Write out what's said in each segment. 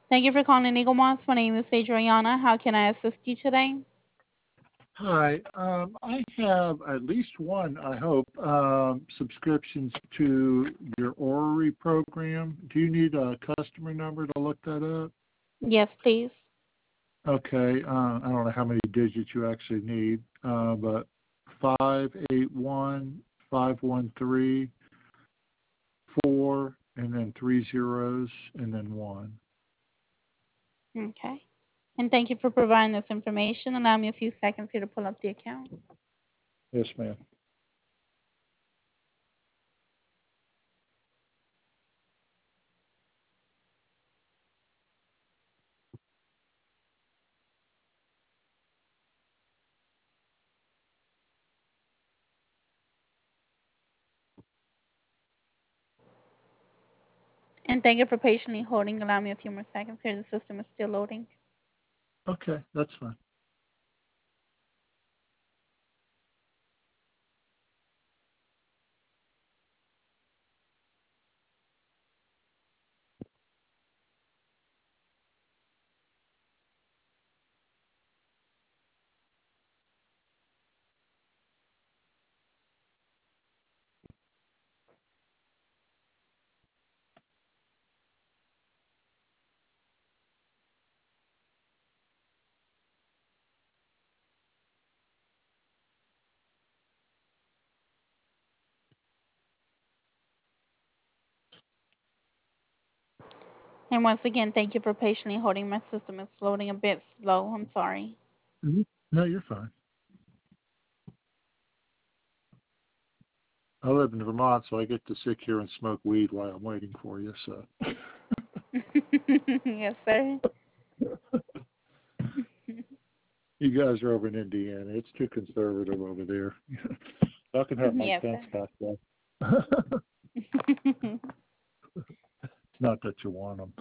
Thank you for calling Eagle Moss. My name is Adriana. How can I assist you today? Hi. I have at least one, I hope, subscriptions to your Orrery program. Do you need a customer number to look that up? Yes, please. Okay. I don't know how many digits you actually need, but 581513 4 and then three zeros and then one. Okay. And thank you for providing this information. Allow me a few seconds here to pull up the account. Yes, ma'am. And thank you for patiently holding. Allow me a few more seconds here. The system is still loading. Okay, that's fine. And once again, thank you for patiently holding. My system is loading a bit slow. I'm sorry. No, you're fine. I live in Vermont, so I get to sit here and smoke weed while I'm waiting for you. So, Yes, sir. you guys are over in Indiana. It's too conservative over there. I can have my Yes, fence sir. back there. Not that you want them.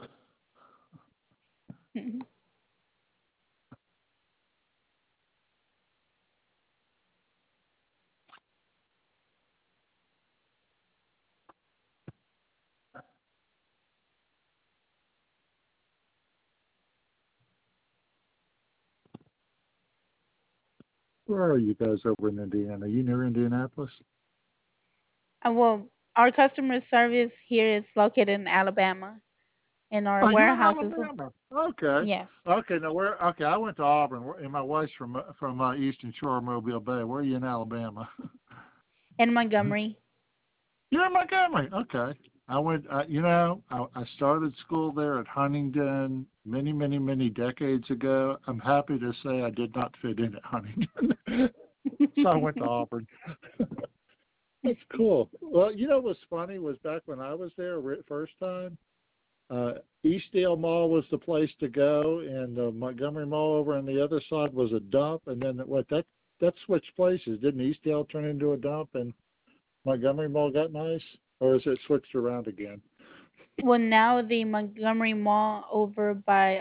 Where are you guys over in Indiana? Are you near Indianapolis? Well, our customer service here is located in Alabama, and our Oh, you're in warehouses. Alabama. Okay. Yes, Okay. Now where? Okay, I went to Auburn, and my wife's from Eastern Shore, Mobile Bay. Where are you in Alabama? in Montgomery. You're in Montgomery. Okay. I went. I started school there at Huntingdon many, many, many decades ago. I'm happy to say I did not fit in at Huntingdon, so I went to Auburn. That's cool. Well, what's funny was back when I was there first time. Uh, Eastdale Mall was the place to go, and the Montgomery Mall over on the other side was a dump. And then that switched places. Didn't Eastdale turn into a dump, and Montgomery Mall got nice, or is it switched around again? Well, now the Montgomery Mall over by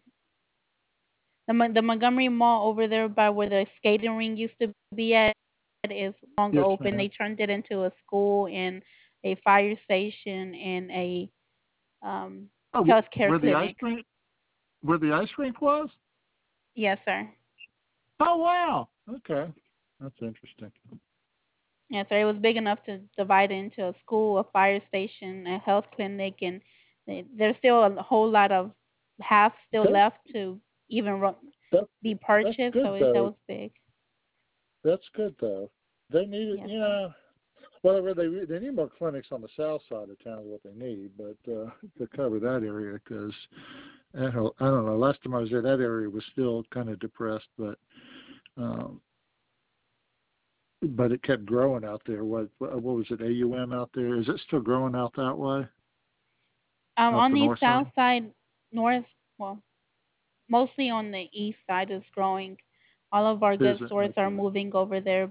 the Montgomery Mall over there by where the skating ring used to be at is longer Yes, open. ma'am. They turned it into a school and a fire station and a um, Oh, healthcare where the ice clinic. rink, where the ice rink was? Yes, sir. Oh, wow. Okay, that's interesting. Yes, sir. It was big enough to divide into a school, a fire station, a health clinic, and there's still a whole lot of half still That left to even that be that's purchased. good So that though. was big. That's good though. They need it, Yes, sir. Whatever they need more clinics on the south side of town is what they need, but to cover that area because I don't know. Last time I was there, that area was still kind of depressed, um, but it kept growing out there. What was it? AUM out there? Is it still growing out that way? Out On the the north south side? side, north, well, mostly on the east side is growing. All of our Is good it? stores are Okay. moving over there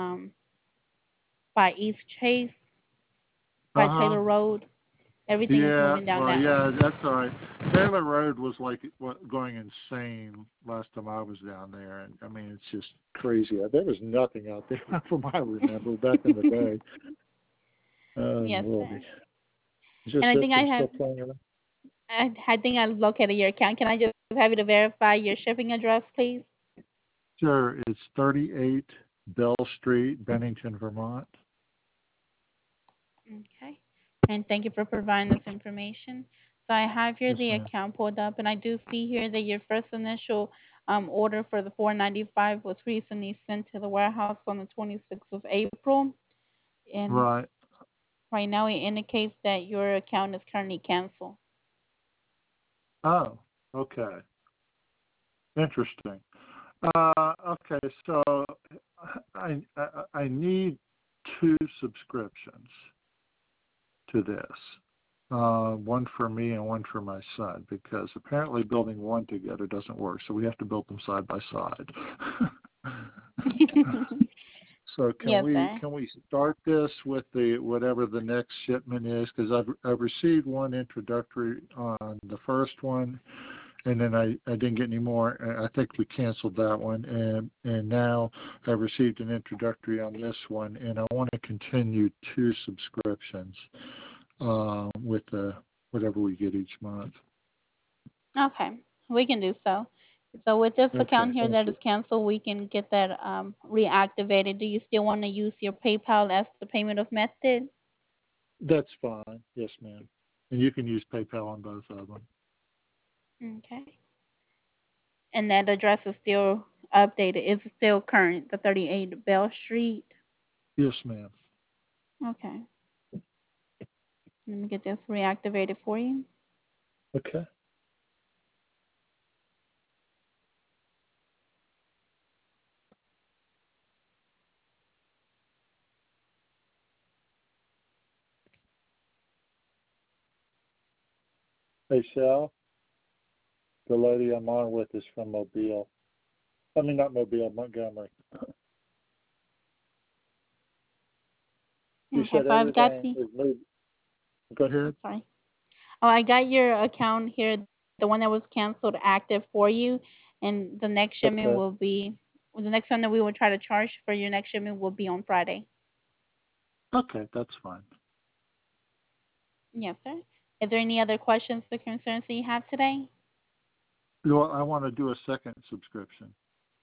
by East Chase, by Uh huh. Taylor Road. Everything is Yeah. moving down Well, that way. yeah. That's all right. Taylor Road was like going insane last time I was down there, and I mean it's just crazy. There was nothing out there from what I remember back in the day. Oh Yes, lordy. sir. Is your And I think I system have still playing around? I think I located your account. Can I just have you to verify your shipping address, please? Sure, it's 38 Bell Street, Bennington, Vermont. Okay. And thank you for providing this information. So I have here Yes, the ma'am. account pulled up, and I do see here that your first initial order for the 495 was recently sent to the warehouse on the 26th of April. And Right. right now it indicates that your account is currently canceled. Oh, okay. Interesting. Okay, so I need two subscriptions to this. One for me and one for my son, because apparently building one together doesn't work, so we have to build them side by side. So Yes, sir. can we start this with the whatever the next shipment is? Because I've received one introductory on the first one, and then I didn't get any more. I think we canceled that one, and now I've received an introductory on this one, and I want to continue two subscriptions with the whatever we get each month. Okay, we can do so. So with this Okay, account here thank that is you. canceled, we can get that reactivated. Do you still want to use your PayPal as the payment of method? That's fine. Yes, ma'am. And you can use PayPal on both of them. Okay. And that address is still updated. It's still current, the 38 Bell Street. Yes, ma'am. Okay. Let me get this reactivated for you. Okay. Hey, Sal, the lady I'm on with is from Mobile. I mean, not Mobile, Montgomery. You Okay, said so I've got everything is moved. Go ahead. sorry. Oh, I got your account here, the one that was canceled, active for you, and the next shipment Okay. will be the next one that we will try to charge for your next shipment will be on Friday. Okay, that's fine. Yes, sir. Is there any other questions or concerns that you have today? Well, I want to do a second subscription.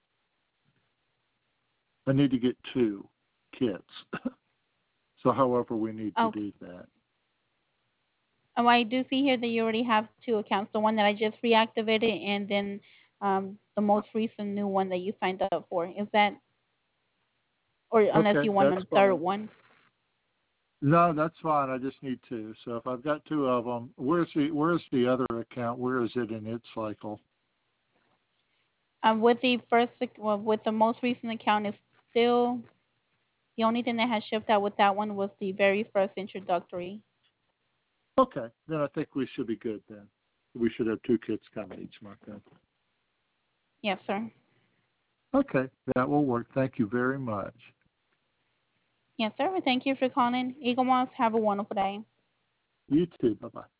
I need to get two kits. So however we need to Okay. do that. I do see here that you already have two accounts, the one that I just reactivated and then the most recent new one that you signed up for. Is that, or unless Okay, you want that's a third fine. one? No, that's fine. I just need two. So if I've got two of them, where's the other account? Where is it in its cycle? With the first, well, with the most recent account is still the only thing that has shipped out with that one was the very first introductory. Okay, then I think we should be good then. We should have two kits coming each month then. Yes, sir. Okay, that will work. Thank you very much. Yes, sir. Thank you for calling Eagle Moss. Have a wonderful day. You too. Bye-bye.